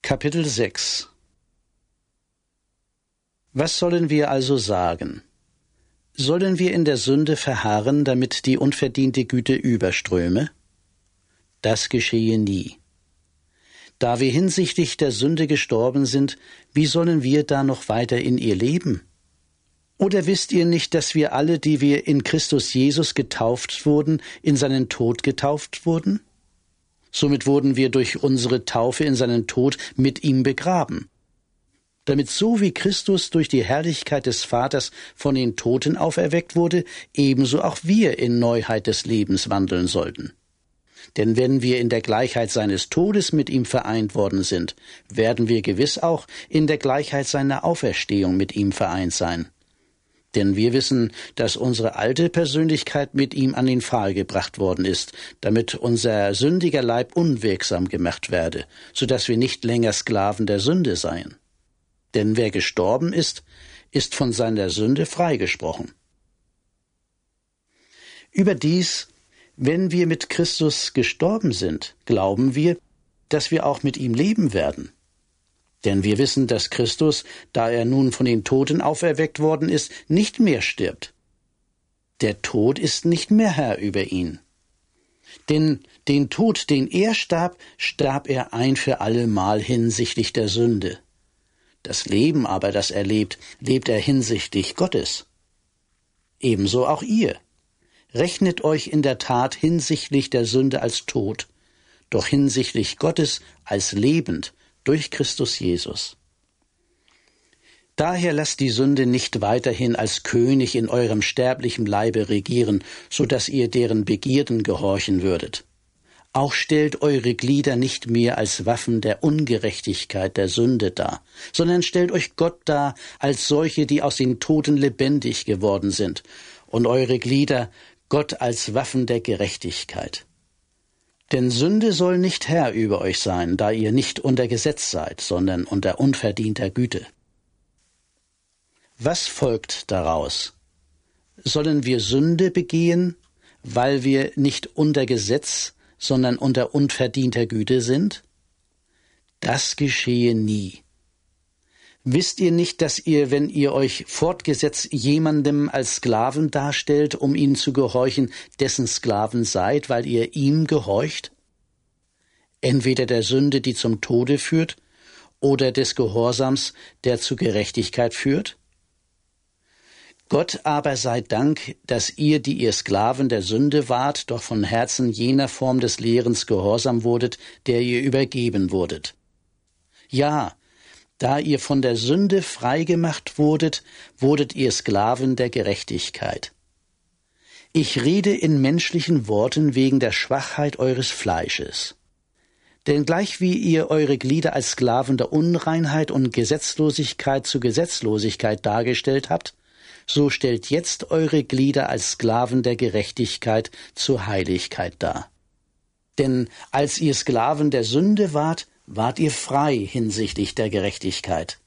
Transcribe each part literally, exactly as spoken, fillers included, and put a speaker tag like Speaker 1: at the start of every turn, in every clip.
Speaker 1: Kapitel sechs. Was sollen wir also sagen? Sollen wir in der Sünde verharren, damit die unverdiente Güte überströme? Das geschehe nie. Da wir hinsichtlich der Sünde gestorben sind, wie sollen wir da noch weiter in ihr leben? Oder wisst ihr nicht, dass wir alle, die wir in Christus Jesus getauft wurden, in seinen Tod getauft wurden? Somit wurden wir durch unsere Taufe in seinen Tod mit ihm begraben, damit so wie Christus durch die Herrlichkeit des Vaters von den Toten auferweckt wurde, ebenso auch wir in Neuheit des Lebens wandeln sollten. Denn wenn wir in der Gleichheit seines Todes mit ihm vereint worden sind, werden wir gewiss auch in der Gleichheit seiner Auferstehung mit ihm vereint sein. Denn wir wissen, dass unsere alte Persönlichkeit mit ihm an den Pfahl gebracht worden ist, damit unser sündiger Leib unwirksam gemacht werde, so dass wir nicht länger Sklaven der Sünde seien. Denn wer gestorben ist, ist von seiner Sünde freigesprochen. Überdies, wenn wir mit Christus gestorben sind, glauben wir, dass wir auch mit ihm leben werden. Denn wir wissen, dass Christus, da er nun von den Toten auferweckt worden ist, nicht mehr stirbt. Der Tod ist nicht mehr Herr über ihn. Denn den Tod, den er starb, starb er ein für allemal hinsichtlich der Sünde. Das Leben aber, das er lebt, lebt er hinsichtlich Gottes. Ebenso auch ihr. Rechnet euch in der Tat hinsichtlich der Sünde als tot, doch hinsichtlich Gottes als lebend, durch Christus Jesus. Daher lasst die Sünde nicht weiterhin als König in eurem sterblichen Leibe regieren, so dass ihr deren Begierden gehorchen würdet. Auch stellt eure Glieder nicht mehr als Waffen der Ungerechtigkeit der Sünde dar, sondern stellt euch Gott dar als solche, die aus den Toten lebendig geworden sind, und eure Glieder Gott als Waffen der Gerechtigkeit. Denn Sünde soll nicht Herr über euch sein, da ihr nicht unter Gesetz seid, sondern unter unverdienter Güte. Was folgt daraus? Sollen wir Sünde begehen, weil wir nicht unter Gesetz, sondern unter unverdienter Güte sind? Das geschehe nie. Wisst ihr nicht, dass ihr, wenn ihr euch fortgesetzt jemandem als Sklaven darstellt, um ihm zu gehorchen, dessen Sklaven seid, weil ihr ihm gehorcht? Entweder der Sünde, die zum Tode führt, oder des Gehorsams, der zu Gerechtigkeit führt? Gott aber sei Dank, dass ihr, die ihr Sklaven der Sünde wart, doch von Herzen jener Form des Lehrens gehorsam wurdet, der ihr übergeben wurdet. Ja, da ihr von der Sünde freigemacht wurdet, wurdet ihr Sklaven der Gerechtigkeit. Ich rede in menschlichen Worten wegen der Schwachheit eures Fleisches. Denn gleich wie ihr eure Glieder als Sklaven der Unreinheit und Gesetzlosigkeit zu Gesetzlosigkeit dargestellt habt, so stellt jetzt eure Glieder als Sklaven der Gerechtigkeit zur Heiligkeit dar. Denn als ihr Sklaven der Sünde wart, wart ihr frei hinsichtlich der Gerechtigkeit.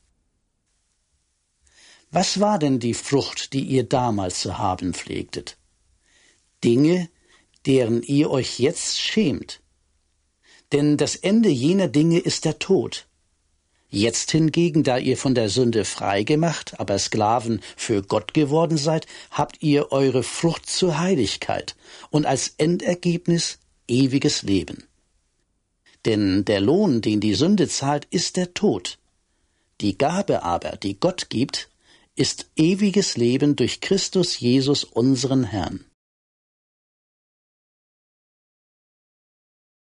Speaker 1: Was war denn die Frucht, die ihr damals zu haben pflegtet? Dinge, deren ihr euch jetzt schämt. Denn das Ende jener Dinge ist der Tod. Jetzt hingegen, da ihr von der Sünde freigemacht, aber Sklaven für Gott geworden seid, habt ihr eure Frucht zur Heiligkeit und als Endergebnis ewiges Leben. Denn der Lohn, den die Sünde zahlt, ist der Tod. Die Gabe aber, die Gott gibt, ist ewiges Leben durch Christus Jesus unseren Herrn.